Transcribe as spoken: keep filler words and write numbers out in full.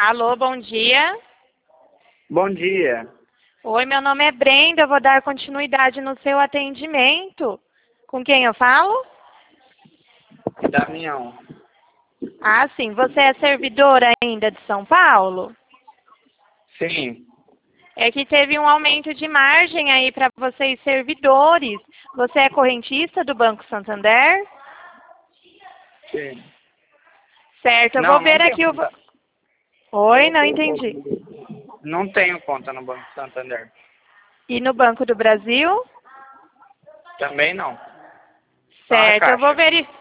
Alô, bom dia. Bom dia. Oi, meu nome é Brenda, eu vou dar continuidade no seu atendimento. Com quem eu falo? Damião. Ah, sim. Você é servidora ainda de São Paulo? Sim. É que teve um aumento de margem aí para vocês servidores. Você é correntista do Banco Santander? Sim. Certo, eu vou Não, não ver tenho aqui o... conta. Oi, não entendi. Não tenho conta no Banco Santander. E no Banco do Brasil? Também não. Só na Certo, eu vou Caixa. verificar.